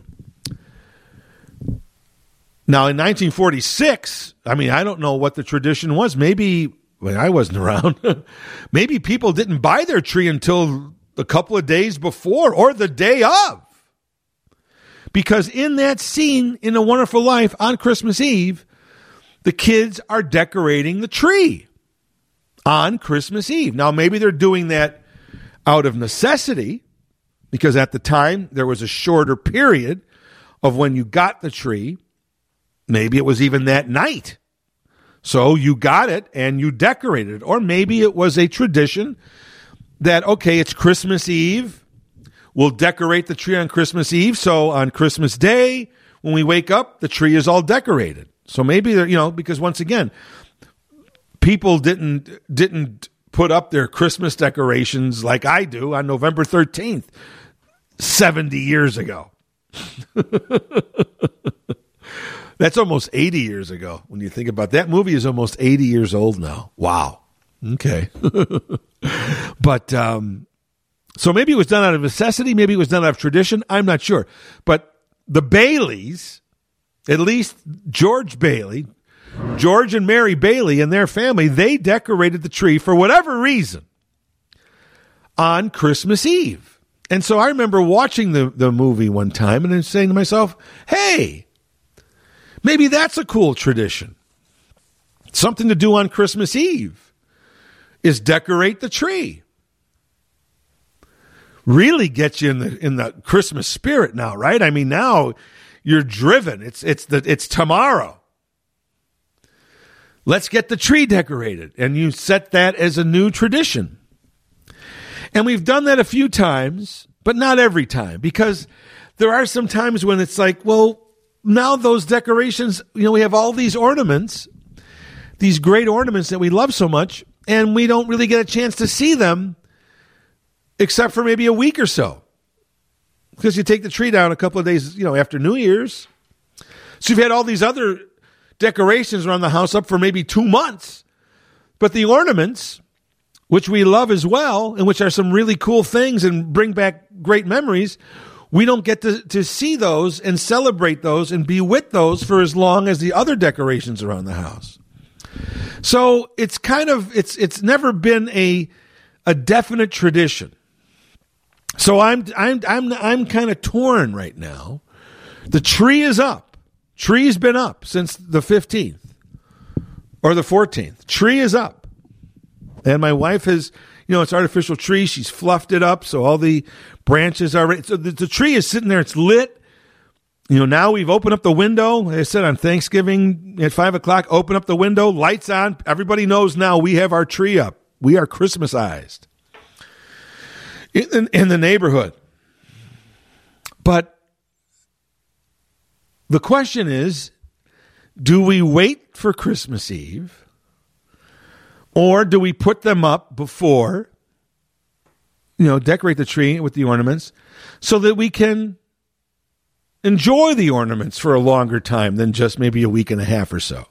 Now, in 1946, I don't know what the tradition was. Maybe when I wasn't around, maybe people didn't buy their tree until a couple of days before or the day of. Because in that scene in A Wonderful Life on Christmas Eve, the kids are decorating the tree on Christmas Eve. Now, maybe they're doing that out of necessity, because at the time there was a shorter period of when you got the tree. Maybe it was even that night. So you got it and you decorated it. Or maybe it was a tradition that, okay, it's Christmas Eve. We'll decorate the tree on Christmas Eve. So on Christmas Day, when we wake up, the tree is all decorated. So maybe they're, because once again, people didn't put up their Christmas decorations like I do on November 13th, 70 years ago. That's almost 80 years ago. When you think about that movie is almost 80 years old now. Wow. Okay. But, so maybe it was done out of necessity. Maybe it was done out of tradition. I'm not sure. But the Baileys, at least George Bailey, George and Mary Bailey and their family, they decorated the tree for whatever reason on Christmas Eve. And so I remember watching the movie one time and then saying to myself, hey, maybe that's a cool tradition. Something to do on Christmas Eve is decorate the tree. Really gets you in the Christmas spirit now, right? I mean, now you're driven. It's tomorrow. Let's get the tree decorated. And you set that as a new tradition. And we've done that a few times, but not every time, because there are some times when it's like, well, now those decorations, we have all these ornaments, these great ornaments that we love so much, and we don't really get a chance to see them except for maybe a week or so. Because you take the tree down a couple of days, after New Year's. So you've had all these other decorations around the house up for maybe 2 months. But the ornaments, which we love as well, and which are some really cool things and bring back great memories, we don't get to see those and celebrate those and be with those for as long as the other decorations around the house. So it's it's never been a definite tradition. So I'm kind of torn right now. The tree is up. Tree's been up since the 15th or the 14th. Tree is up. And my wife has, it's artificial tree. She's fluffed it up. So all the branches are ready. So the tree is sitting there. It's lit. Now we've opened up the window. Like I said, on Thanksgiving at 5:00, open up the window, lights on. Everybody knows now we have our tree up. We are Christmasized in the neighborhood. But the question is, do we wait for Christmas Eve, or do we put them up before, decorate the tree with the ornaments so that we can enjoy the ornaments for a longer time than just maybe a week and a half or so?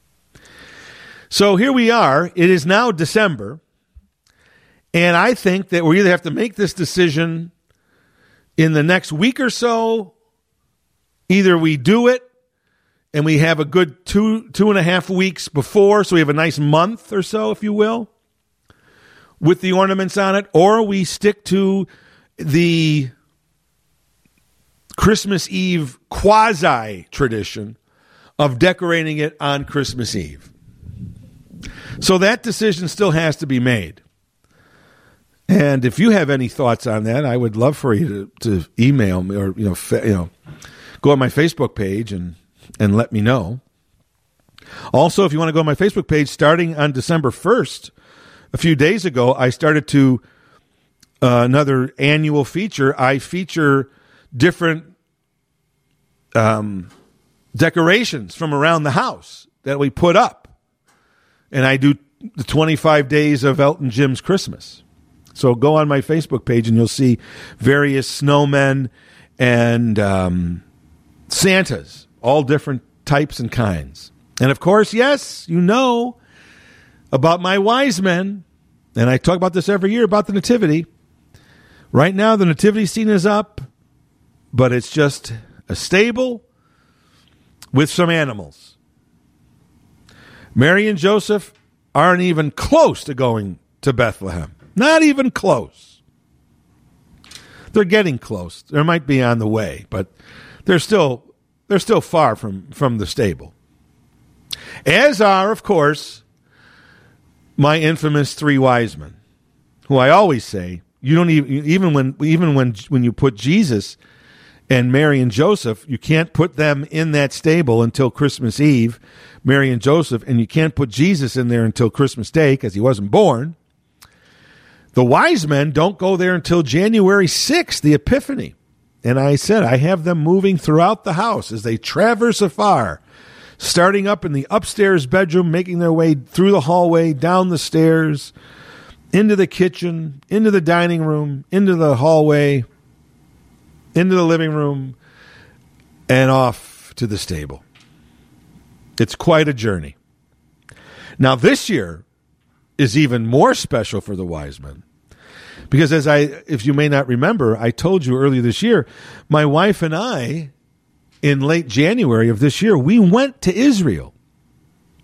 So here we are. It is now December. And I think that we either have to make this decision in the next week or so. Either we do it and we have a good 2.5 weeks before, so we have a nice month or so, if you will, with the ornaments on it, or we stick to the Christmas Eve quasi-tradition of decorating it on Christmas Eve. So that decision still has to be made. And if you have any thoughts on that, I would love for you to email me or go on my Facebook page and let me know. Also, if you want to go on my Facebook page, starting on December 1st, a few days ago, I started to another annual feature. I feature different decorations from around the house that we put up. And I do the 25 days of Elton Jim's Christmas. So go on my Facebook page and you'll see various snowmen and Santas, all different types and kinds. And of course, yes, about my wise men. And I talk about this every year about the nativity. Right now, the nativity scene is up, but it's just a stable with some animals. Mary and Joseph aren't even close to going to Bethlehem. Not even close. They're getting close. They might be on the way, but they're still far from the stable. As are, of course, my infamous three wise men, who I always say, you don't even when you put Jesus and Mary and Joseph, you can't put them in that stable until Christmas Eve, Mary and Joseph, and you can't put Jesus in there until Christmas Day because he wasn't born. The wise men don't go there until January 6th, the Epiphany. And I said, I have them moving throughout the house as they traverse afar, starting up in the upstairs bedroom, making their way through the hallway, down the stairs, into the kitchen, into the dining room, into the hallway, into the living room, and off to the stable. It's quite a journey. Now, this year is even more special for the wise men. Because if you may not remember, I told you earlier this year, my wife and I, in late January of this year, we went to Israel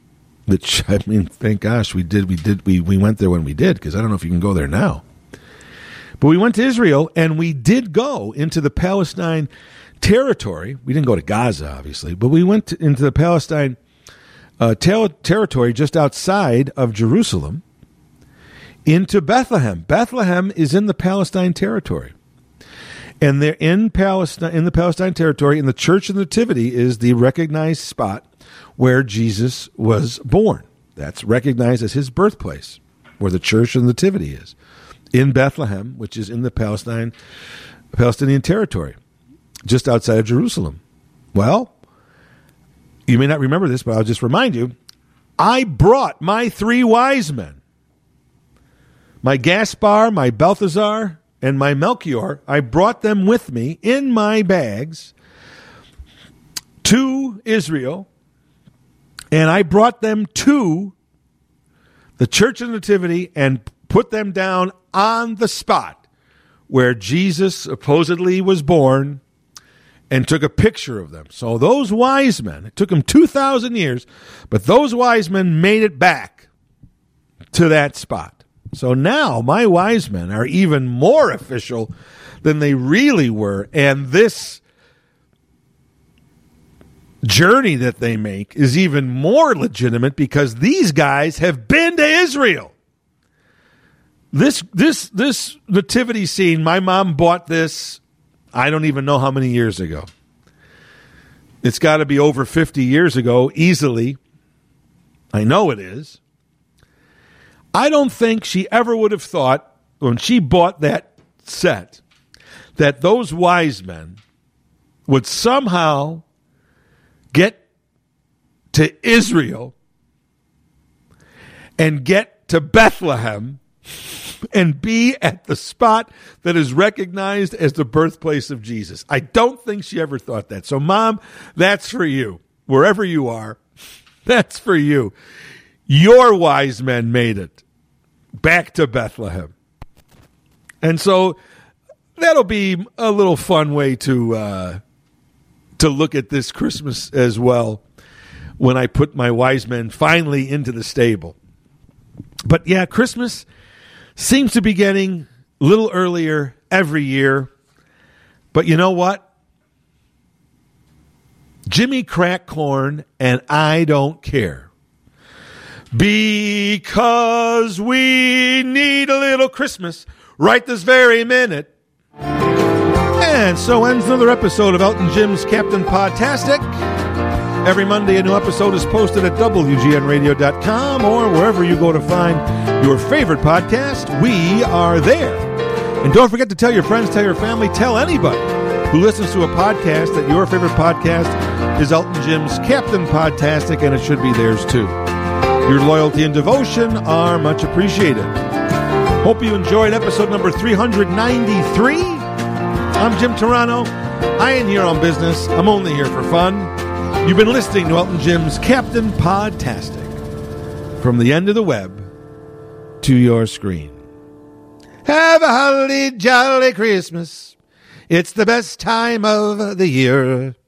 which, I mean, thank gosh we went there when we did, because I don't know if you can go there now. But we went to Israel, and we did go into the Palestine territory. We didn't go to Gaza, obviously, but we went into the Palestine territory just outside of Jerusalem into Bethlehem. Bethlehem is in the Palestine territory. And they're in Palestine, in the Palestine territory, and the Church of the Nativity is the recognized spot where Jesus was born. That's recognized as his birthplace, where the Church of the Nativity is, in Bethlehem, which is in the Palestinian territory, just outside of Jerusalem. Well, you may not remember this, but I'll just remind you, I brought my 3 wise men, my Gaspar, my Balthazar, and my Melchior. I brought them with me in my bags to Israel, and I brought them to the Church of the Nativity and put them down on the spot where Jesus supposedly was born, and took a picture of them. So those wise men, it took them 2,000 years, but those wise men made it back to that spot. So now my wise men are even more official than they really were, and this journey that they make is even more legitimate because these guys have been to Israel. This nativity scene, my mom bought this, I don't even know how many years ago. It's got to be over 50 years ago, easily. I know it is. I don't think she ever would have thought, when she bought that set, that those wise men would somehow get to Israel and get to Bethlehem and be at the spot that is recognized as the birthplace of Jesus. I don't think she ever thought that. So, Mom, that's for you. Wherever you are, that's for you. Your wise men made it back to Bethlehem. And so that'll be a little fun way to look at this Christmas as well, when I put my wise men finally into the stable. But yeah, Christmas seems to be getting a little earlier every year. But you know what? Jimmy cracked corn, and I don't care. Because we need a little Christmas right this very minute. And so ends another episode of Elton Jim's Captain Podtastic. Every Monday, a new episode is posted at WGNradio.com or wherever you go to find your favorite podcast. We are there. And don't forget to tell your friends, tell your family, tell anybody who listens to a podcast that your favorite podcast is Elton Jim's Captain Podtastic, and it should be theirs too. Your loyalty and devotion are much appreciated. Hope you enjoyed episode number 393. I'm Jim Turano. I ain't here on business. I'm only here for fun. You've been listening to Elton Jim's Captain Podtastic. From the end of the web to your screen. Have a holly jolly Christmas. It's the best time of the year.